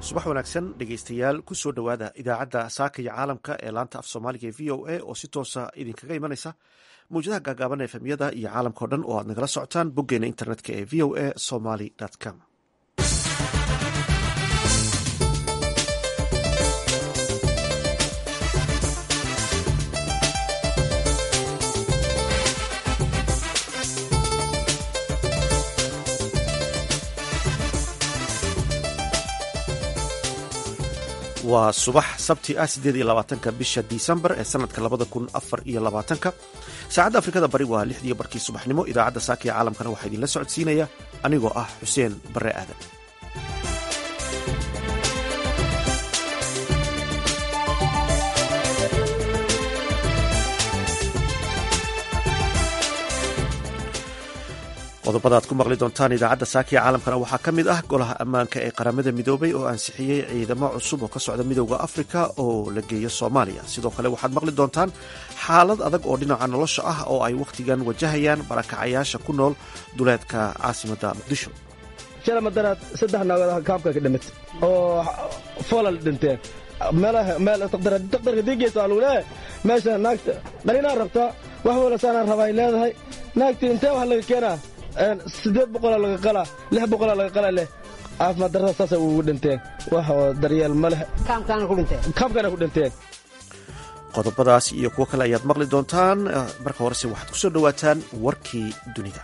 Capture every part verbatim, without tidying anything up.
subax wanaagsan dhegaystayaal ku soo dhowaada idaacadda saaka iyo caalamka ee laanta af soomaaliga ee v o a oo si toosa idinkaga imanaysa mawjadaha gaagaaban ee efemyada iyo caalamkao dhan oo aad nagala socotaan boggeena internetka ee v o a somaly com. waa subax sabti ah sideed iyo labaatanka bisha disembar ee sanadka labada kun afar iyo labaatanka saacadda afrikada bari waa lixdiiyo barkii subaxnimo. idaacadda saaka iyo caalamkana waxaa idinla socodsiinaya anigoo ah xuseen bare aadan. qodobada aad ku maqli doontaan idaacadda saakiya caalamkana waxaa ka mid ah golaha ammaanka ee qaramada midoobay oo ansixiyey ciidamo cusub oo ka socda midowda afrika oo la geeyo soomaaliya. sidoo kale waxaad maqli doontaan xaalad adag oo dhinaca nolosha ah oo ay wakhtigan wajahayaan barakacayaasha ku nool duleedka caasimadda muqdisho. shala madaraad saddex naagood kaabka ka dhimid oo foolal dhinteen meeltaqdarka alule meesha naagta dhalinaa rabtaa wax walasaanaan rabaa ay leedahay naagtii intee wax laga keenaa sideed boqolaa laga qalaa lix boqolaa laga qalaa leh caafimaad darrada saasay ugu dhinteen wax oo daryeel ma leh kaabkaana ku dhinteen. qodobadaas iyo kuwo kale ayaad maqli doontaan. marka horese waxaad ku soo dhowaataan warkii dunida.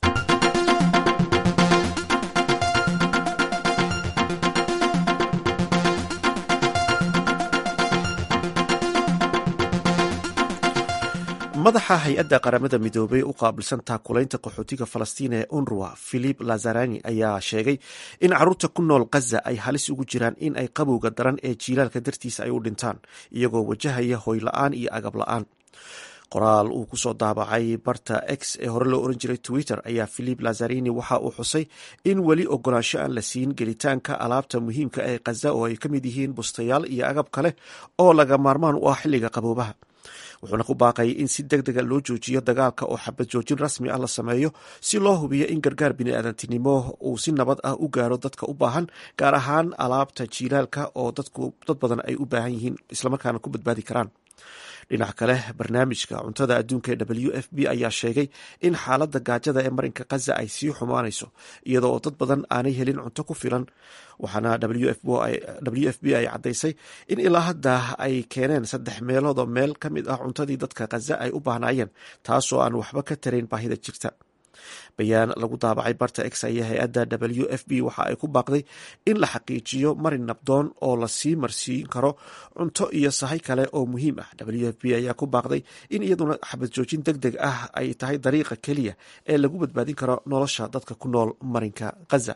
madaxa hay-adda qaramada midoobey u qaabilsan taakulaynta qaxootiga falastiin ee unruwa philip lazarani ayaa sheegay in caruurta ku nool khaza ay halis ugu jiraan in ay qabowga daran ee jiilaalka dartiisa ay u dhintaan iyagoo wajahaya hoy la-aan iyo agab la-aan. qoraal uu kusoo daabacay barta x ee hore loo oran jiray twitter ayaa philip lazarini waxa uu xusay in weli ogolaansho aan la siin gelitaanka alaabta muhiimka ee khaza oo ay ka mid yihiin bustayaal iyo agab kale oo laga maarmaan u ah xilliga qaboobaha. wuxuuna ku baaqayay in si deg dega loo joojiyo dagaalka oo xabad joojin rasmi ah la sameeyo si loo hubiyo in gargaar biniaadantinimo uu si nabad ah u gaaro dadka u baahan, gaar ahaan alaabta jiilaalka oo dadku dad badan ay u baahan yihiin islamarkaana ku badbaadi karaan. dhinaca kale barnaamijka cuntada adduunka ee w f b ayaa sheegay in xaaladda gaajada ee marinka khaza ay sii xumaanayso iyadoo oo dad badan aanay helin cunto ku filan. waxaana w f b ay caddaysay in ilaa hadda ay keeneen saddex meeloodoo meel ka mid ah cuntadii dadka khaza ay u baahnaayeen, taasoo aan waxba ka tarayn baahida jirta. bayaan lagu daabacay barta x ayaa hay-adda w f b waxa ay ku baaqday in la xaqiijiyo marin nabdoon oo lasii marsiin karo cunto iyo sahay kale oo muhiim ah. w f b ayaa ku baaqday in iyaduna xabad joojin deg deg ah ay tahay dariiqa keliya ee lagu badbaadin karo nolosha dadka ku nool marinka khaza.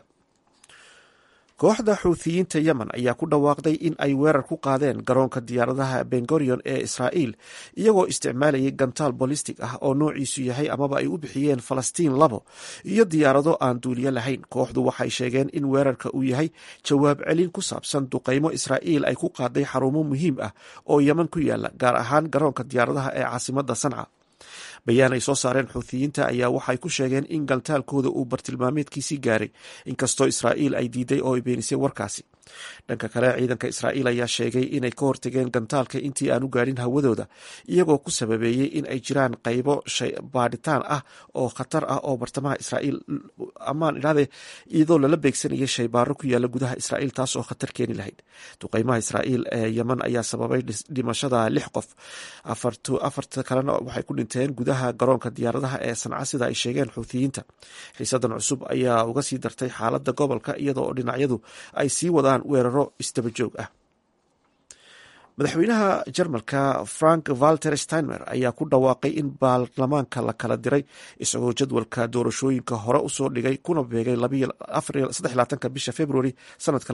kooxda xuuthiyiinta yemen ayaa ku dhawaaqday in ay weerar ku qaadeen garoonka diyaaradaha bengorion ee israa'iil iyagoo isticmaalayay gantaal bolistic ah oo noociisu yahay amaba ay u bixiyeen falastiin labo iyo diyaarado aan duuliyo lahayn. kooxdu waxay sheegeen in weerarka uu yahay jawaab celin ku saabsan duqaymo israa'iil ay ku qaaday xarumo muhiim ah oo yemen ku yaala, gaar ahaan garoonka diyaaradaha ee caasimadda sanca. bayaan ay soo saareen xuuthiyiinta ayaa waxay ku sheegeen in gantaalkooda uu bartilmaameedkiisii gaaray, inkastoo israa'iil ay diiday oo ay beenisay warkaasi. dhanka kale ciidanka israa'iil ayaa sheegay inay ka hortageen gantaalka intii aanu gaadhin hawadooda, iyagoo ku sababeeyey in ay jiraan qaybo baadhitaan ah oo khatar ah oo bartamaha israa'iil amaan idhahde iyadoo lala beegsanayay shaybaaro ku yaala gudaha israa'iil, taas oo khatar keeni lahayd. duqaymaha israa'iil ee yemen ayaa sababay dhimashada lix qof, afarta kalena waxay ku dhinteen gudaha garoonka diyaaradaha ee sanca sida ay sheegeen xuuthiyiinta. xiisadan cusub ayaa uga sii dartay xaaladda gobolka iyadoo dhinacyadu ay sii wadaan weeraro isdaba joog ah. madaxweynaha jarmalka frank walter steinmer ayaa ku dhawaaqay in baarlamaanka la kala diray isagoo jadwalka doorashooyinka hore usoo dhigay kuna beegay ka bisha februari sanadka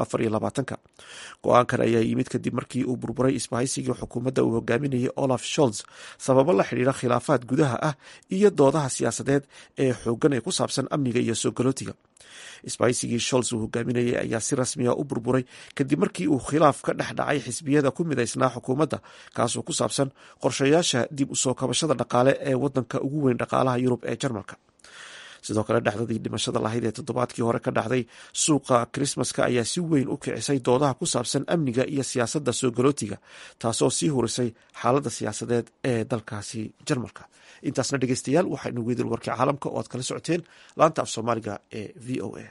go-aankan ayaa yimid kadib markii uu burburay isbahaysigii xukuumadda uu hogaaminayay olaf scholz sababo la xidhiira khilaafaad gudaha ah iyo doodaha siyaasadeed ee xoogan ee ku saabsan amniga iyo soo galootiga. isbahaysigii scholz uu hogaaminayay ayaa si rasmiya u burburay kadib markii uu khilaaf ka dhex dhacay xisbiyada ku midaysnaa xukuumadda, kaasoo ku saabsan qorshayaasha dib u soo kabashada dhaqaale ee wadanka ugu weyn dhaqaalaha yurub ee jarmalka. sidoo kale dhacdadii dhimashada lahayd ee toddobaadkii hore ka dhacday suuqa krismaska ayaa si weyn u kicisay doodaha ku saabsan amniga iyo siyaasadda soo galootiga, taasoo sii hurisay xaaladda siyaasadeed ee dalkaasi jarmalka. intaasna dhegeystayaal waxaynu weydin warkii caalamka oo aad kala socoteen laanta af soomaaliga ee v o a.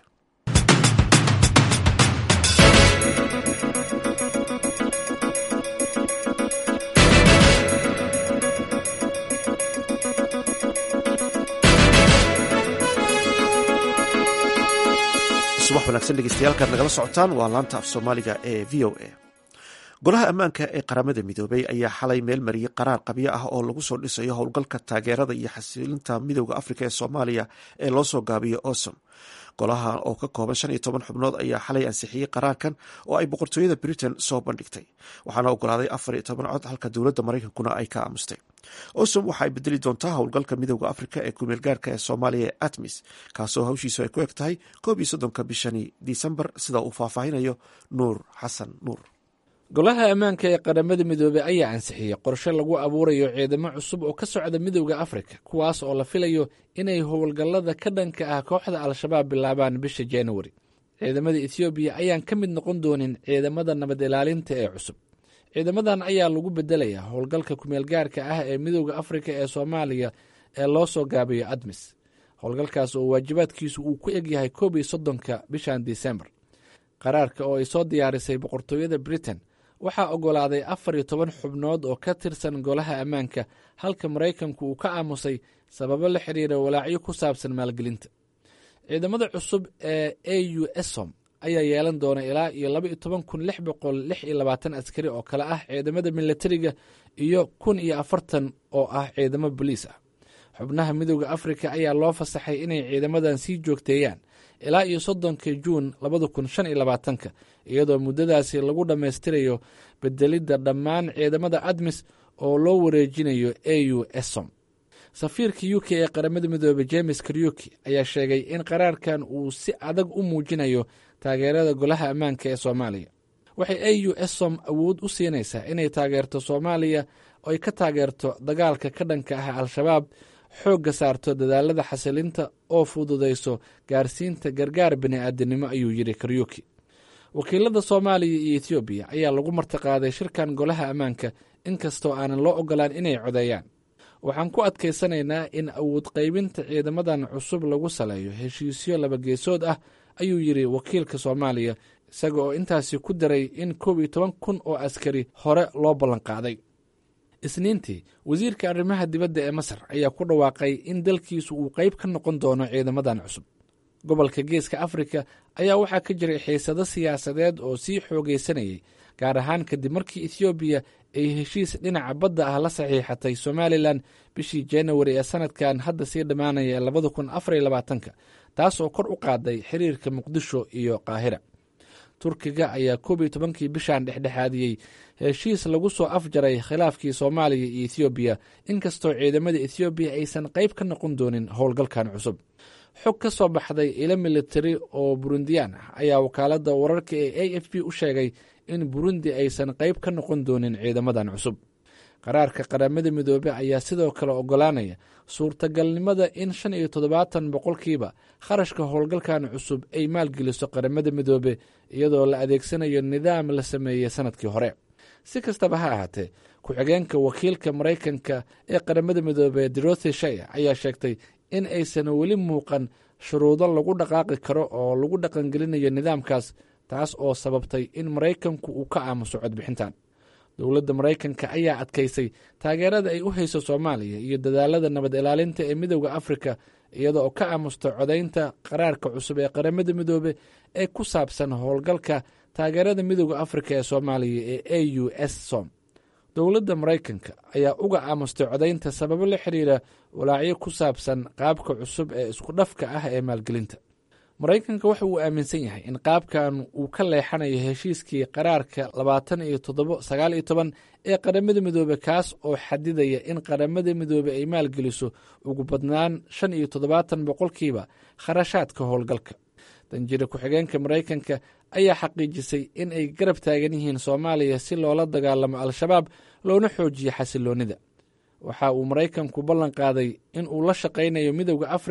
subax wanaagsan dhegeystayaal nagala socotaan waa laanta af soomaaliga ee v o a. golaha ammaanka ee qaramada midoobay ayaa xalay meel mariyey qaraar qabyo ah oo lagu soo dhisayo howlgalka taageerada iyo xasilinta midooda afrika ee soomaaliya ee loo soo gaabiyo osom. golaha oo ka kooban shan iyo toban xubnood ayaa xalay ansixiyey qaraarkan oo ay boqortooyada britain soo bandhigtay, waxaana ogolaaday afar iyo toban cod halka dowladda maraykankuna ay ka aamustay. osom waxa ay bedeli doontaa howlgalka midooda afrika ee kumeelgaarka ee soomaaliya ee atmis, kaasoo hawshiisu ay ku eg tahay koob iyo soddonka bishani disembar, sida uu faahfaahinayo nuur xasan nuur. golaha ammaanka ee qaramada midoobey ayaa ansixiyey qorshe lagu abuurayo ciidamo cusub oo ka socda midowda afrika, kuwaas oo la filayo inay howlgallada ka dhanka ah kooxda al-shabaab bilaabaan bisha januari. ciidamada ethoobiya ayaan ka mid noqon doonin ciidamada nabad ilaalinta ee cusub. ciidamadan ayaa lagu bedelayaa howlgalka kumeelgaarka ah ee midowda afrika ee soomaaliya ee loo soo gaabiyo admis. howlgalkaas oo waajibaadkiisu uu ku egyahay koob iyo soddonka bishan disembar. qaraarka oo ay soo diyaarisay boqortooyada britain waxaa ogolaaday afar iyo toban xubnood oo ka tirsan golaha ammaanka, halka maraykanku uu ka aamusay sababo la xiriira walaacyo ku saabsan maalgelinta. ciidamada cusub ee a u esom ayaa yeelan doona ilaa iyo laba iyo toban kun lix boqol lix iyo labaatan askari oo kale ah ciidamada milatariga iyo kun iyo afartan oo ah ciidamo boliis ah. xubnaha midowda afrika ayaa loo fasaxay inay ciidamadan sii joogteeyaan ilaa iyo soddonka juun labada kun shan iyo labaatanka, iyadoo muddadaasi lagu dhammaystirayo bedelidda dhammaan ciidamada admis oo loo wareejinayo a u esom. safiirka u k ee qaramada midoobey james karyuki ayaa sheegay in qaraarkan uu si adag u muujinayo taageerada golaha ammaanka ee soomaaliya. waxay a u esom awood u siinaysaa inay taageerto soomaaliya oo ay ka taageerto dagaalka ka dhanka ah al-shabaab, xoogga saarto dadaalada xasilinta oo fududayso gaarsiinta gargaar bini'aadanimo, ayuu yidhi karyuki. wakiilada soomaaliya iyo ethoobiya ayaa lagu martiqaaday shirkan golaha ammaanka, inkastoo aanan loo ogolaan inay codeeyaan. waxaan ku adkaysanaynaa in awood qaybinta ciidamadan cusub lagu saleeyo heshiisyo laba geesood ah, ayuu yidhi wakiilka soomaaliya, isaga oo intaasi ku daray in koob iyo toban kun oo askari hore loo ballanqaaday. isniintii wasiirka arrimaha dibadda ee masar ayaa ku dhawaaqay in dalkiisu uu qayb ka noqon doono ciidamadan cusub. gobolka geeska afrika ayaa waxaa ka jiray xiisado siyaasadeed oo sii xoogaysanayay, gaar ahaan kadib markii ethoobiya ay heshiis dhinaca badda ah la saxiixatay somalilan bishii januari ee sanadkan hadda sii dhammaanaya ee labada kun afar iyo labaatanka, taasoo kor u qaaday xiriirka muqdisho iyo qaahira. turkiga ayaa koob iyo tobankii bishan dhexdhexaadiyey heshiis lagu soo afjaray khilaafkii soomaaliya iyo ethoobiya, inkastoo ciidamada ethoobiya aysan qayb ka noqon doonin howlgalkan cusub. xog ka soo baxday ilo militari oo burundiyaan ah ayaa wakaaladda wararka ee a f b u sheegay in burundi aysan qayb ka noqon doonin ciidamadan cusub. qaraarka qaramada midoobe ayaa sidoo kale ogolaanaya suurtagalnimada in shan iyo toddobaatan boqolkiiba kharashka howlgalkan cusub ay maalgeliso qaramada midoobe, iyadoo la adeegsanayo nidaam la sameeyey sanadkii hore. si kastaba ha ahaatee, ku-xigeenka wakiilka maraykanka ee qaramada midoobe dorothy shaya ayaa sheegtay in aysan weli muuqan shuruudo lagu dhaqaaqi karo oo lagu dhaqangelinayo nidaamkaas, taas oo sababtay in maraykanku uu ka aamuso codbixintan. dowladda maraykanka ayaa adkaysay taageerada ay u hayso soomaaliya iyo dadaalada nabad ilaalinta ee midowda afrika, iyada oo ka aamusta codaynta qaraarka cusub ee qaramada midoobe ee ku saabsan howlgalka taageerada midowda afrika ee soomaaliya ee a u s som. dowladda maraykanka ayaa uga aamustay codaynta sababo la xiriira walaacyo ku saabsan qaabka cusub ee isku dhafka ah ee maalgelinta. maraykanka waxa uu aaminsan yahay in qaabkan uu ka leexanayo heshiiskii qaraarka labaatan iyo toddobo sagaal iyo toban ee qaramada midoobe, kaas oo xadidaya in qaramada midoobe ay maalgeliso ugu badnaan shan iyo toddobaatan boqolkiiba kharashaadka howlgalka. danjire ku-xigeenka maraykanka ayaa xaqiijisay in ay garab taagan yihiin soomaaliya si loola dagaalamo al-shabaab loona xoojiyo xasiloonnida. waxa uu maraykanku ballan qaaday in uu la shaqaynayo midowda afrika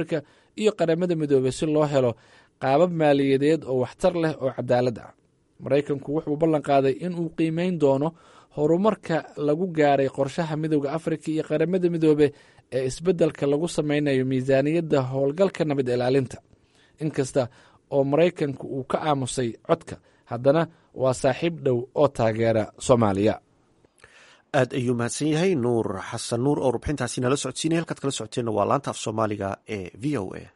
iyo qaramada midoobey si loo helo qaabab maaliyadeed oo waxtar leh oo cadaalad ah. maraykanku wuxuu ballan qaaday in uu qiimeyn doono horumarka lagu gaaray qorshaha midowda afrika iyo qaramada midoobe ee isbeddelka lagu sameynayo miisaaniyadda howlgalka nabad ilaalinta. inkasta oo maraykanku uu ka aamusay codka, haddana waa saaxiib dhow oo taageera Soomaaliya. aad ayuu mahadsan yahay nuur xasan nuur oo rubxintaasi nala socodsiinaya. halkaad kala socoteenna waa laanta af soomaaliga ee v o a.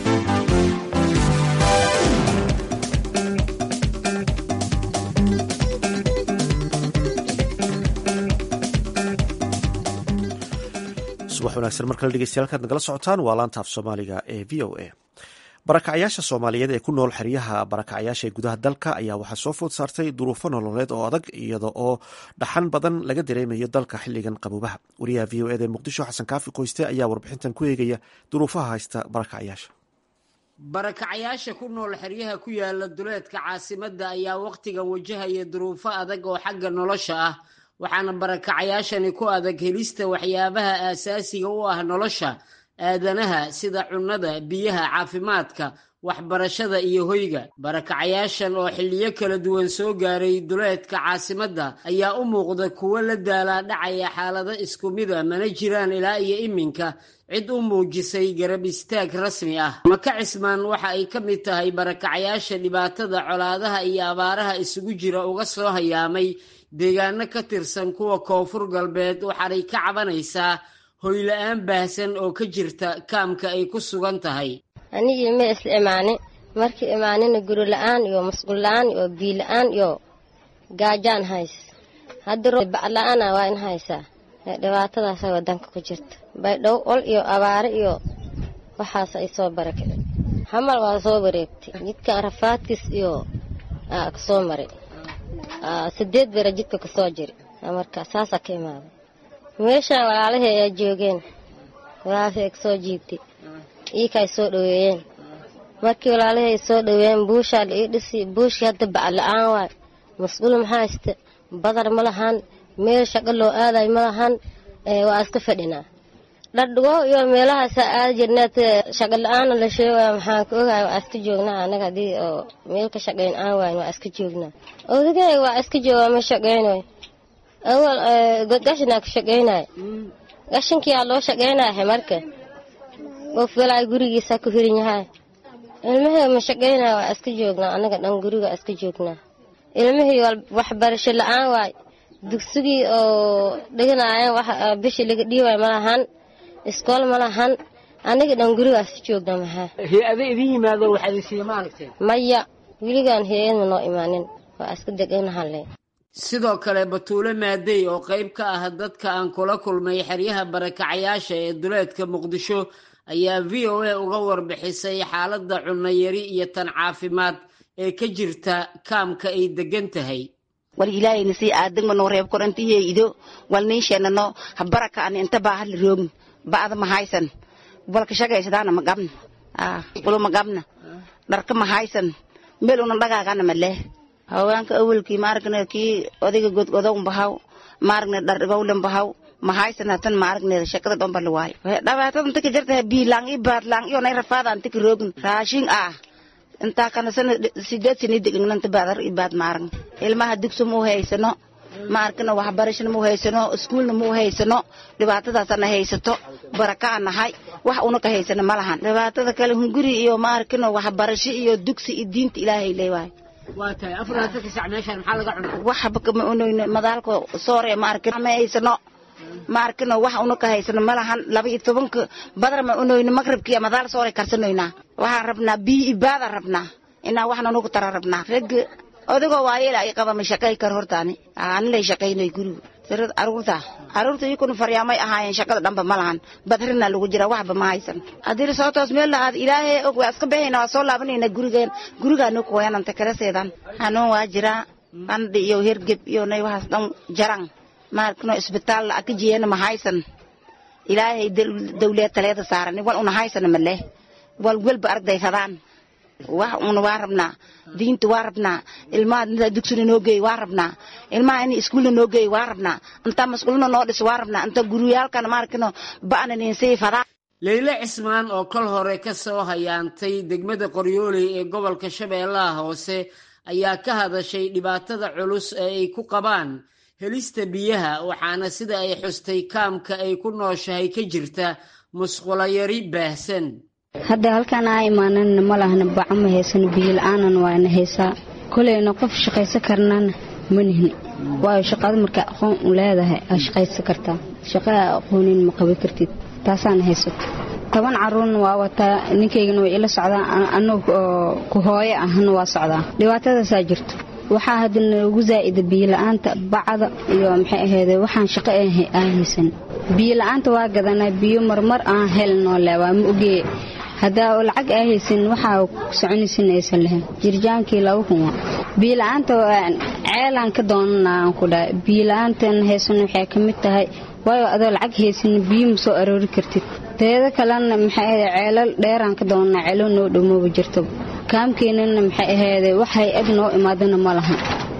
subax wanaagsan mar kale dhegeystayaal, halkaad nagala socotaan waa laanta af soomaaliga ee v o a. barakacayaasha Soomaaliyeed ee ku nool xeryaha barakacayaasha ee gudaha dalka ayaa waxaa soo food saartay duruufo nololeed oo adag, iyada oo dhaxan badan laga dareemayo dalka xilligan qaboobaha. wariyaha v o eda ee muqdisho xasan kaafi qoyste ayaa warbixintan ku eegaya duruufaha haysta barakacayaasha. barakacayaasha ku nool xeryaha ku yaala duleedka caasimadda ayaa waqtigan wajahaya duruufo adag oo xagga nolosha ah, waxaana barakacayaashani ku adag helista waxyaabaha aasaasiga u ah nolosha aadanaha sida cunnada, biyaha, caafimaadka, waxbarashada iyo hoyga. barakacayaashan oo xilliyo kala duwan soo gaaray duleedka caasimadda ayaa u muuqda kuwo la daalaa dhacaya xaalado isku mid a, mana jiraan ilaa iyo iminka cid u muujisay garab istaag rasmi ah. Maka Cismaan waxa ay ka mid tahay barakacayaasha dhibaatada colaadaha iyo abaaraha isugu jira uga soo hayaamay deegaano ka tirsan kuwa koonfur galbeed, waxaanay ka cabanaysaa hoyla-aan baahsan oo ka jirta kaamka ay ku sugan tahay. anigii ma isla imaanin, markii imaanina guri la-aan iyo masquul la-aan iyo biyo la-aan iyo gaajaan hays. hadda bac la-aana waa in haysaa. dhibaatadaasa wadanka ku jirta, baydhow ol iyo abaare iyo waxaas ay soo barakaceen. hamal waa soo wareegtay, jidka rafaadkiis iyo kasoo maray sideed bera jidka kasoo jiri, marka saasaa ka imaaday. meeshaan walaalahii ayaa joogeen, walaalahii ay kasoo jiibtay iika ay soo dhaweeyeen. markii walaalahii ay soo dhaweeyeen buushaa la ii dhisi, buushii hadda bac la-aan waay, masquul maxaa haysta, badar ma lahan, meel shaqo loo aaday ma lahan, waa iska fadhinaa. dhardhigo iyo meelahaasa aada jirneed, shaqo la-aana la sheegaya, maxaan ka ogahay waa iska joognaa anaga haddii oo meel ka shaqayn aan waayn waa iska joognaa. odigay waa iska joogaa ma shaqaynoy. awal gashinaa ka shaqaynaya, gashinkiyaa loo shaqaynaya. marka qof walaa gurigiisa ku hirin yahay, ilmihii ma shaqaynaya waa iska joognaa anaga dhan guriga iska joognaa. ilmihii waxbarasho la-aan waay, dugsigii oo dhiganaayeen wax bishii laga dhiiwaay ma lahan, iskool ma lahan, aniga dhan gurigaas joognaa. maxaa hay-ada idin yimaado waxaad isiiya ma aragteen? maya, weligaan hay-ad ma noo imaanin, waa iska deganahalle. sidoo kale Batuule Maadey oo qayb ka ah dadka aan kula kulmay xeryaha barakacayaasha ee duleedka Muqdisho ayaa v o a uga warbixisay xaaladda cunno yari iyo tan caafimaad ee ka jirta kaamka ay degan tahay. wal ilaahayna si aadan ma noo reeb korantiye ido wal niisheenano baraka aan inta baa hal roog baad ma haysan balka shaqaysadana ma gabna ah walo ma gabna dharka ma haysan meel una dhagaagana ma leh. haweenka awalkii maaragna kii odayga godgodow bahaw maaragna dhar gowlan bahaw ma haysan tan maaragna shaqada dhanba la waay. dhawaatada inta ka jirta biilang i baadlang iyo nay rafaada inta ka roogin raashin ah inta kana san sideed sini degnanta baadar i baad maaragna ilmaha dugsi mu haysano maaragna waxbarashada mu haysano iskuulna mu haysano dhibaatadaasna haysato baraka nahay wax una ka haysana malahan. dhibaatada kale hunguri iyo maaragna waxbarasho iyo dugsi i diinta ilaahay leeyahay. waatay afraad ka sac meeshan maxaa laga cunaa? wax baka ma unoyn madaalko soore maaragna ma haysano maaragna wax una ka haysano malahan. laba iyo toban badar ma unoyn magribkiya madaal soore karsanoyna. waxaan rabnaa biyo ibaada rabnaa inaa waxna nagu tara rabnaa. rag odagoo waayela ay qaba ma shaqay kar hortaani aan lay shaqaynay guriga sirad arurta arurta ikun faryaamay ahaayeen shaqada dhanba malahan badrina lagu jira waxba ma haysan. haddii soo toos meel la aad ilaahay og waa iska bixina waa soo laabanayna gurigeen gurigaanu ku wayan anta kala seedan hanuun waa jira qandhi iyo hergeb iyo nay waxaas dhan jarang maarkano isbitaal la akajiyeen ma haysan. ilaahay dawlad taleeda saaran wal una haysan ma leh wal walba arday fadaan wax una waa rabnaa diinta waa rabnaa ilmaha dugsiga noo geey waa rabnaa ilmaha in iskuulna noo geey waa rabnaa inta mas'uulna noo dhis waa rabnaa inta guriyaalkan maarkano baanan in sii fadaa. leyle cismaan oo kol hore ka soo hayaantay degmada qoryooley ee gobolka shabeellaha hoose ayaa ka hadashay dhibaatada culus ee ay ku qabaan helista biyaha, waxaana sida ay xustay kaamka ay ku nooshahay ka jirta musqulo yari baahsan. hadda halkaan aa imaanana ma lahna baco ma haysano, biyo la-aanan waana haysaa. koleyna qof shaqaysan karnana ma nihni, waayo shaqada markaa aqoon u leedahay aa shaqaysan kartaa. shaqaa aqoonin ma qaban kartid, taasaana haysato. toban caruurna waa wataa, ninkaygana way ila socdaa, anagu ku hooyo ahna waa socdaa. dhibaatadaasaa jirto. waxaa hadda nagu zaa'ida biyo la-aanta, bacda iyo maxay ahayd waxaan shaqo aan haysan. biyo la-aanta waa gadanaa, biyo marmar aan helnoo le waa ma ogee. haddaa lacag aa haysan waxaa soconaysin aysan lahayn. jirjaankii laba kun waa biyo la-aanta, ceelaan ka doonanaa aan ku dhahay. biyo la-aantan haysan waxay ka mid tahay, waayo adoo lacag haysan biyo ma soo aroori kartid. teeda kalena maxay ahayd ceelal dheeraan ka doonanaa, ceelo noo dhowmaba jirto. kaamkeenana maxay ahayd wax hay-ad noo imaadana ma laha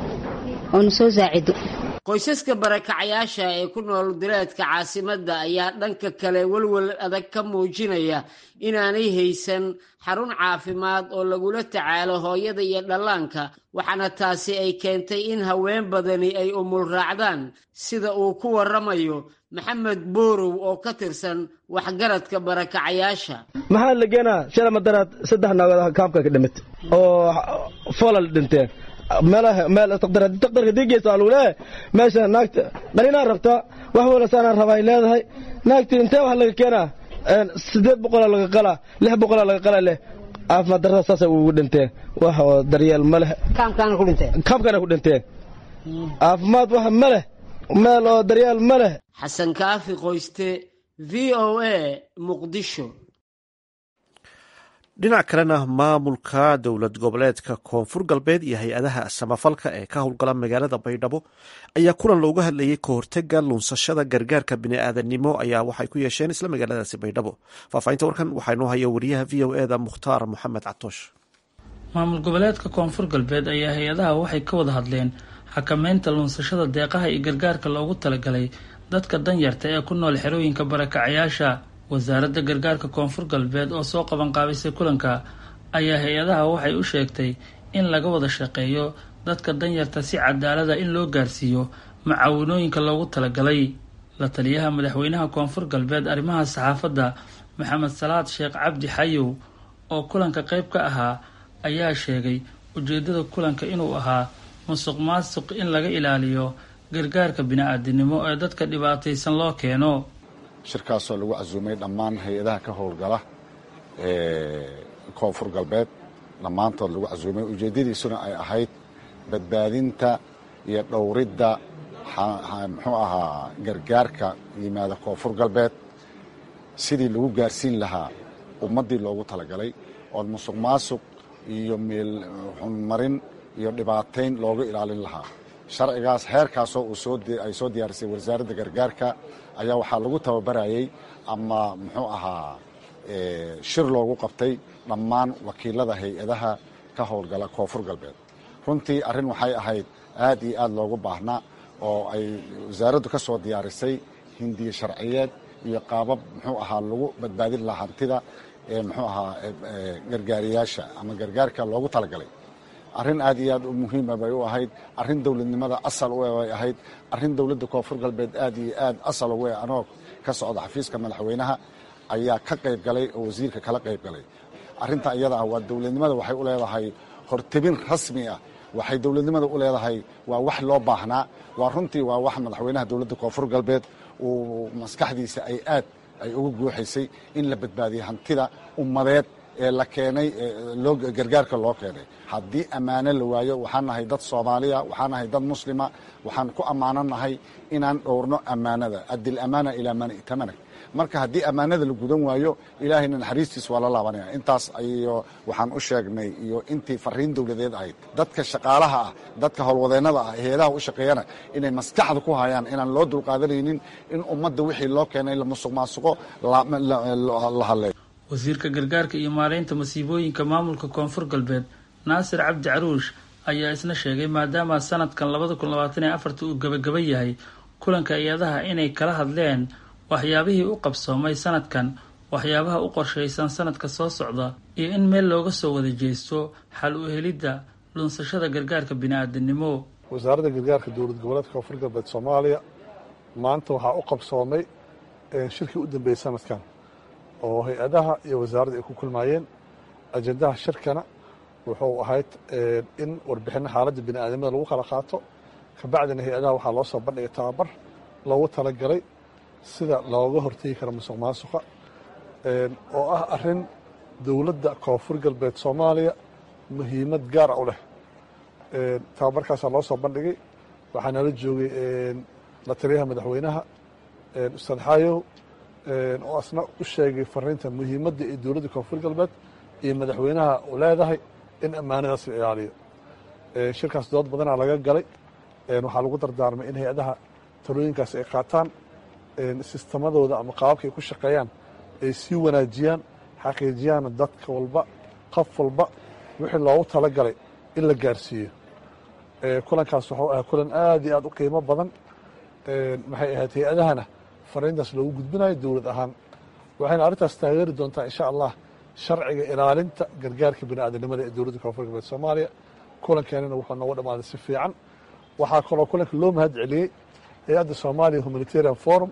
oona soo saacido. qoysaska barakacayaasha ee ku nool duleedka caasimadda ayaa dhanka kale walwal adag ka muujinaya inaanay haysan xarun caafimaad oo lagula tacaalo hooyada iyo dhallaanka, waxaana taasi ay keentay in haween badani ay umul raacdaan, sida uu ku waramayo maxamed boorow oo ka tirsan waxgaradka barakacayaasha. maxaa la geenaa shala madaraad saddex naagood kaamka ka dhimid oo foolal dhinteen. meelaha meel taqdar taqdarka digeesa lagu leeyahay meesha naagta dhalina rabta wax wala saana rabay leedahay. naagta intee wax laga keenaa sideed boqol laga qala lix boqol laga qala leh caafimaad darada saas ugu dhinteen. wax daryeel ma leh, kaamkaana ku dhinteen kaamkaana ku dhinteen. caafimaad wax ma leh, meel oo daryeel ma leh. xasan kaafi qoyste, v o a, muqdisho. dhinac kalena maamulka dowlad goboleedka koonfur galbeed iyo hay-adaha samafalka ee ka howlgala magaalada baydhabo ayaa kulan looga hadlayay ka hortega lunsashada gargaarka bini'aadanimo ayaa waxay ku yeesheen isla magaaladaasi baydhabo. faahfaahinta warkan waxaa inoo haya wariyaha v o eda mukhtaar moxamed catoosh. maamul goboleedka koonfur galbeed ayaa hay-adaha waxay ka wada hadleen xakameynta lunsashada deeqaha iyo gargaarka loogu talagalay dadka danyarta ee ku nool xerooyinka barakacayaasha. wasaaradda gargaarka koonfur galbeed oo soo qabanqaabisay kulanka ayaa hay-adaha waxay u sheegtay in laga wada shaqeeyo dadka danyarta si cadaalada in loo gaarsiiyo macaawinooyinka loogu talagalay. la taliyaha madaxweynaha koonfur galbeed arrimaha saxaafadda maxamed salaad sheekh cabdi xayow oo kulanka qayb ka ahaa ayaa sheegay ujeedada kulanka inuu ahaa musuq maasuq in laga ilaaliyo gargaarka bini-aadinimo ee dadka dhibaataysan loo keeno. shirkaasoo lagu casuumay dhammaan hay-adaha ka howlgala ee koonfur galbeed dhammaantood lagu casuumay. ujeeddadiisuna ay ahayd badbaadinta iyo dhowridda muxuu ahaa gargaarka yimaada koonfur galbeed, sidii lagu gaarsiin lahaa ummaddii loogu talagalay oon musuq maasuq iyo meel xunmarin iyo dhibaatayn looga ilaalin lahaa. sharcigaas heerkaasoo ay soo diyaarisay wasaaradda gargaarka ayaa waxaa lagu tababarayay ama muxuu ahaa shir loogu qabtay dhammaan wakiilada hay-adaha ka howlgala koonfur galbeed. runtii arrin waxay ahayd aad iyo aad loogu baahnaa oo ay wasaaraddu ka soo diyaarisay hindiye sharciyeed iyo qaabab muxuu ahaa lagu badbaadin lahaa hantida ee muxuu ahaa gargaariyaasha ama gargaarka loogu talagalay. arrin aad iyo aad u muhiima bay u ahayd, arrin dowladnimada asal u bay ahayd, arrin dowladda koonfur galbeed aad iyo aad asal ugu anoo ka socda xafiiska madaxweynaha ayaa ka qayb galay oo wasiirka kala qayb galay. arrinta iyada ah waa dowladnimada waxay u leedahay hortebin rasmi ah, waxay dowladnimada u leedahay waa wax loo baahnaa. waa runtii waa wax madaxweynaha dowladda koonfur galbeed uu maskaxdiisa ay aad ay ugu guuxaysay in la badbaadiyo hantida ummadeed ee la keenay loo gargaarka loo keenay. haddii ammaano la waayo, waxaan nahay dad Soomaaliya, waxaan nahay dad muslima, waxaan ku ammaananahay inaan dhowrno ammaanada. adil amaana ilaa man itamana. marka haddii ammaanada la gudan waayo, ilaahayna naxariistiis waa la laabanaya. intaas ayo waxaan u sheegnay iyo intii fariin dowladeed ahayd dadka shaqaalaha ah, dadka howlwadeennada ah, hay-adaha u shaqeeyana inay maskaxda ku hayaan inaan loo dulqaadanaynin in ummadda wixii loo keenay la musuq maasuqo la hadleeyo. wasiirka gargaarka iyo maareynta masiibooyinka maamulka koonfur galbeed naasir cabdi caruush ayaa isna sheegay maadaama sanadkan labada kun labaatan iyo afarta uu gabagaba yahay kulanka hay-adaha inay kala hadleen waxyaabihii u qabsoomay sanadkan waxyaabaha u qorshaysan sanadka soo socda iyo in meel looga soo wada jeesto xal u helidda lunsashada gargaarka bini'aadanimo. wasaaradda gargaarka dowlad goboleedka koonfur galbeed soomaaliya maanta waxaa u qabsoomay shirkii u dambeeyey sanadkan oo hay-adaha iyo wasaaradda ay ku kulmaayeen. ajendaha shirkana wuxuu ahayd in warbixinna xaaladda bini'aadamada lagu kala qaato, kabacdina hay-adaha waxaa loo soo bandhigay tababar loogu talagalay sida looga hortegi karo musuq maasuqa oo ah arrin dowladda koonfur galbeed soomaaliya muhiimad gaara u leh. tababarkaasaa loo soo bandhigay, waxaa nala joogay la taliyaha madaxweynaha ustaad xaayow oo asna u sheegay fariinta muhiimadda ee dowladda koonfur galbeed iyo madaxweynaha u leedahay in ammaanadaas la ilaaliyo. shirkaas dood badanaa laga galay, waxaa lagu dardaarmay in hay-adaha talooyinkaas ay qaataan, sistemadooda ama qaababka ay ku shaqeeyaan ay sii wanaajiyaan, xaqiijiyaana dadka walba qof walba wixii loogu talagalay in la gaarsiiyo. kulankaas wuxuu ahaa kulan aad iyo aad u qiimo badan. maxay ahayd hay-adahana fariintaas loogu gudbinayo dowlad ahaan, waxayna arrintaas taageeri doontaa insha allah sharciga ilaalinta gargaarka bini'aadanimada ee dowladda koonfur galbeed soomaaliya. kulankeenina wuxuu noogu dhammaaday si fiican. waxaa kaloo kulanka loo mahad celiyey hay-adda Somalia Humanitarian Forum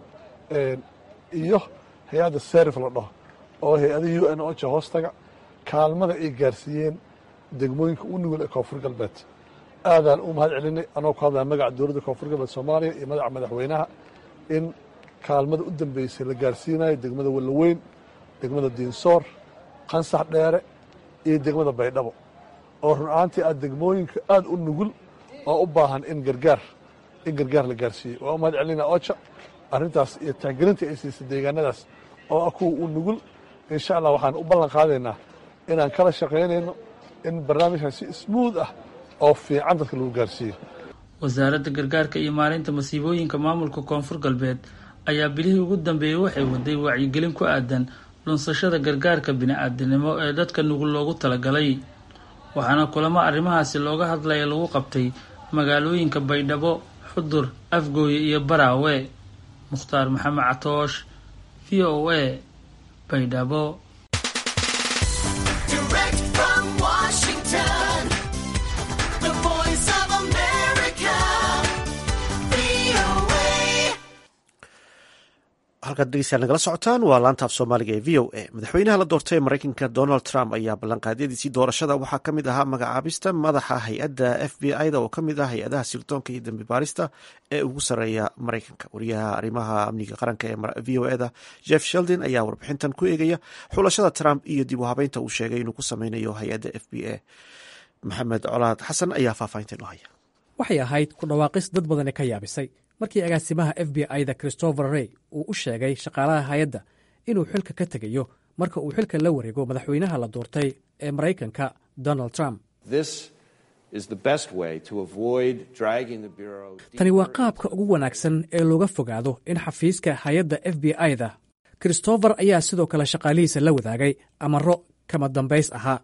iyo hay-adda serif la dhaho oo hay-ada u n ocha hoostaga kaalmada ay gaarsiiyeen degmooyinka u nugul ee koonfur galbeed. aadaan u mahad celinay anoo ku hadlaya magaca dowladda koonfur galbeed soomaaliya iyo magaca madaxweynaha in kaalmada u dambeysay la gaarsiinayo degmada Wallaweyn, degmada Diinsoor, Qansax Dheere iyo degmada Baydhabo oo run ahaantii aad degmooyinka aad u nugul oo u baahan in gargaar in gargaar la gaarsiiyo. waa u mahad celinaa ocha arrintaas iyo tixgelinta ay siisay deegaanadaas oo ah kuwa u nugul. insha allah waxaan u ballan qaadaynaa inaan kala shaqaynayno in barnaamijkan si smooth ah oo fiican dadka lagu gaarsiiyo. wasaaradda gargaarka iyo maareynta masiibooyinka maamulka koonfur galbeed ayaa bilihii ugu dambeeyey waxay waday wacyigelin ku aadan lunsashada gargaarka bini'aadanimo ee dadka nugul loogu talagalay, waxaana kulamo arrimahaasi looga hadlaya lagu qabtay magaalooyinka Baydhabo, Xudur, Afgooye iyo Baraawe. Mukhtaar Maxamed Catoosh, V O A, Baydhabo. halkaad dhegeystayaal nagala socotaan waa laanta af soomaaliga ee v o a. madaxweynaha la doortay ee maraykanka donald trump ayaa ballanqaadyadiisii doorashada waxaa ka mid ahaa magacaabista madaxa hay-adda f b i-da oo ka mid ah hay-adaha sirdoonka iyo dambi baarista ee ugu sarreeya maraykanka. wariyaha arrimaha amniga qaranka ee v o e da jeff sheldon ayaa warbixintan ku eegaya xulashada trump iyo dib u habeynta uu sheegay inuu ku sameynayo hay-adda f b a. maxamed colaad xasan ayaa faahfaahinta inoo haya. waxay ahayd ku dhawaaqis dad badani ka yaabisay markii agaasimaha f b i-da christopher rey uu u sheegay shaqaalaha hay-adda inuu xilka ka tegayo marka uu xilka la wareego madaxweynaha la doortay ee maraykanka donald trump. tani waa qaabka ugu wanaagsan ee looga fogaado in xafiiska hay-adda f b i-da. christopher ayaa sidoo kale shaqaalihiisa la wadaagay amaro kama dambays ahaa.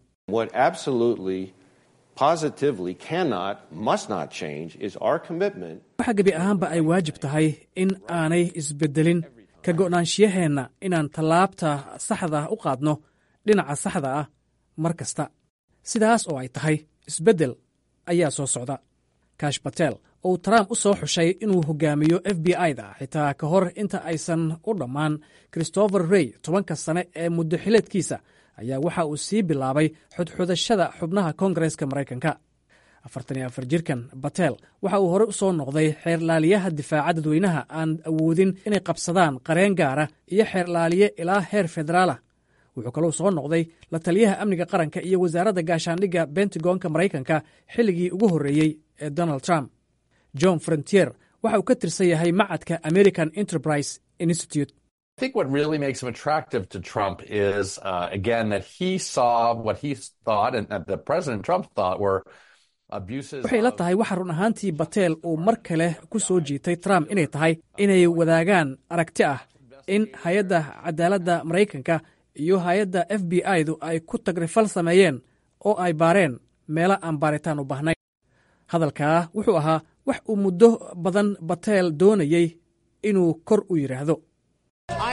waxa gebi ahaanba ay waajib tahay in aanay isbedelin ka go'naanshiyaheenna inaan tallaabta saxda u qaadno dhinaca saxda ah mar kasta. sidaas oo ay tahay isbeddel ayaa soo socda. kash batel oo trump u soo xushay inuu hogaamiyo f b i-da xitaa ka hor inta aysan u dhammaan christopher rey tobanka sane ee muddo xileedkiisa ayaa waxa uu sii bilaabay xudxudashada xubnaha koongareeska maraykanka. afartan iyo afar jirkan batel waxa uu hore u soo noqday xeerlaaliyaha difaaca dadweynaha aan awoodin inay qabsadaan qareen gaara iyo xeerlaaliye ilaa heer federaalah. wuxuu kaloo soo noqday la taliyaha amniga qaranka iyo wasaaradda gaashaandhigga bentagonka maraykanka xilligii ugu horreeyey ee donald trump. john frontier waxa uu ka tirsan yahay macadka american enterprise institute. I think what really makes him attractive to Trump is, uh, again, that he saw what he thought and that President Trump thought were abuses. waxay la tahay waxa run ahaantii batel uu mar kale ku soo jiitay Trump inay tahay inay wadaagaan aragti ah in hay-adda cadaaladda maraykanka iyo hay-adda f b i-du ay ku tagrifal sameeyeen oo ay baareen meelo aan baaritaan u baahnayn. hadalkaa wuxuu ahaa wax uu muddo badan batel doonayey inuu kor u yidhaahdo. I am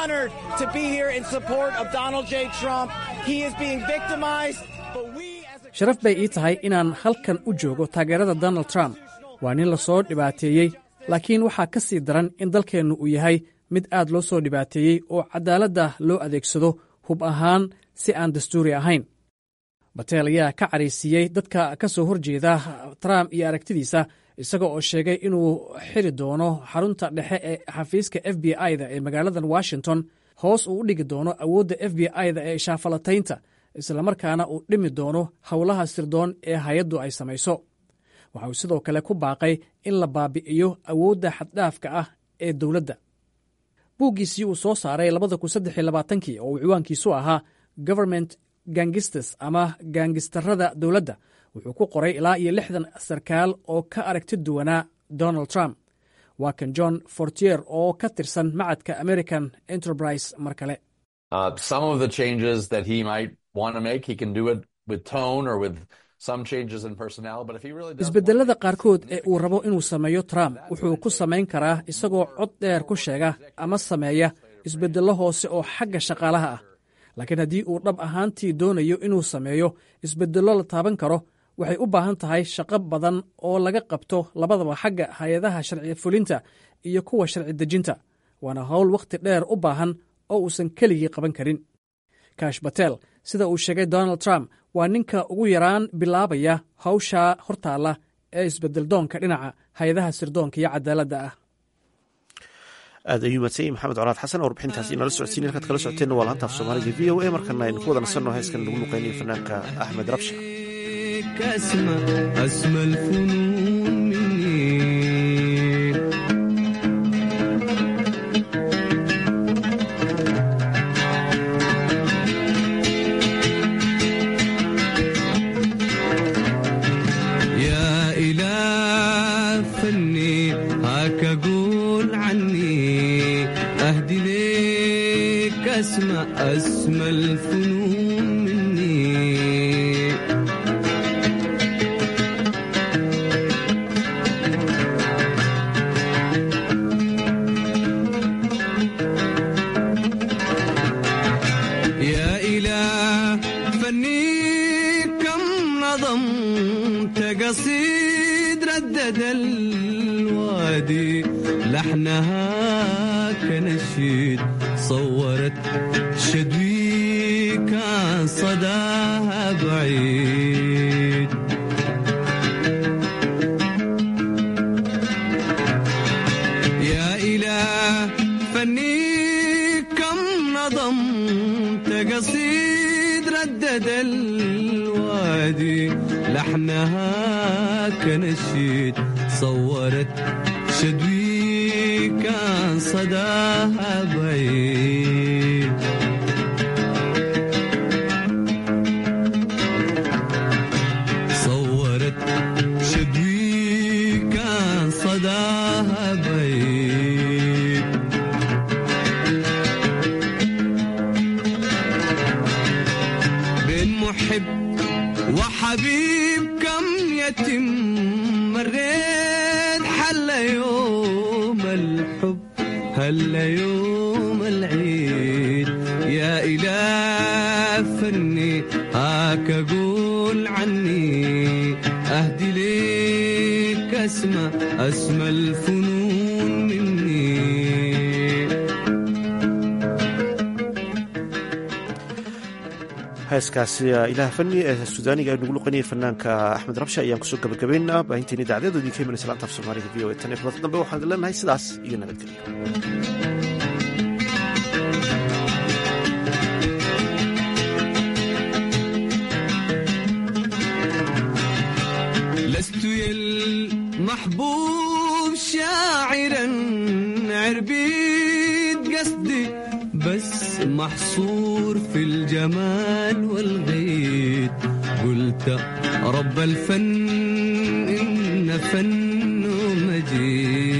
honored to be here in support of Donald J. Trump. He is being victimized, but we as a sharaf bay ii tahay inaan halkan u joogo taageerada Donald Trump. Waa nin la soo dhibaateeyey, laakiin waxaa ka sii daran in dalkeennu uu yahay mid aad loo soo dhibaateeyey oo cadaaladda loo adeegsado hub ahaan si aan dastuuri ahayn. Batel ayaa ka caraysiiyey dadka ka soo horjeeda Trump iyo aragtidiisa, isaga oo sheegay inuu xiri doono xarunta dhexe ee xafiiska F B I-da ee magaaladan Washington, hoos uu u dhigi doono awoodda F B I-da ee shaafalataynta, islamarkaana uu dhimi doono howlaha sirdoon ee hay-addu ay samayso. Waxa uu sidoo kale ku baaqay in la baabi'iyo awoodda xaddhaafka ah ee dowladda. Buuggiisii uu soo saaray labada kun saddex iyo labaatankii oo uu ciwaankiisu ahaa Government Gangsters ama gaangistarrada dowladda, wuxuu ku qoray ilaa iyo lixdan sarkaal oo ka aragti duwanaa Donald Trump. Waa kan John Fortier oo ka tirsan macadka American Enterprise mar kale. Uh, some of the changes that he might want to make, he can do it with tone or with some changes in personnel, but if he really does isbedelada qaarkood ee uu rabo inuu sameeyo Trump wuxuu ku samayn karaa isagoo cod dheer ku sheega ama sameeya isbedello hoose oo xagga shaqaalaha ah. Laakiin haddii uu dhab ahaantii doonayo inuu sameeyo isbedello la taaban karo, waxay u baahan tahay shaqo badan oo laga qabto labadaba xagga hay-adaha sharci fulinta iyo kuwa sharci dejinta. Waana howl wakhti dheer u baahan oo uusan keligii qaban karin. Kash Patel, sida uu sheegay Donald Trump, waa ninka ugu yaraan bilaabaya hawsha hortaalla ee isbedeldoonka dhinaca hay-adaha sirdoonka iyo cadaaladda ah. aad ayuu madsanyay maxamed colaad xasan oo warbixintaasi inala socodsiin halkaad kala socoteenna waa laanta af soomaaliga v o a markana aynu ku wada nasanno heeskan lagu luqeynayo fanaanka axmed rabsha. أسمى الفنون مني يا إله فني كم نظمت قصيد ردد الوادي لحنها كنشيد صورت شدوي كان صداها بعيد يا إله فني كم نظمت قصيد ردد الوادي لحنها كنشيد صورت شدوي كان صداها بعيد صورت شدوي كان صداها بعيد بين محب وحبيب كم يتم مريت حل يوم الحب هل يوم العيد يا إله فني هاك أقول عني أهدي ليك أسمى أسمى الفنون مني heeskaasi ilaah fani ee suudaaniga ee nagu luqanayay fanaanka axmed rabsha ayaan kusoo gabagabaynaa baahinteeni dacdadoodii ka imanaysa laanta af soomaaliga v o a tan iyo kulanta dambe waxaan leenahay sidaas iyo nabadgelyo. لست المحبوب شاعرا عربيد قصدي بس محصور في الجمال والغيد قلت رب الفن إن فن مجيد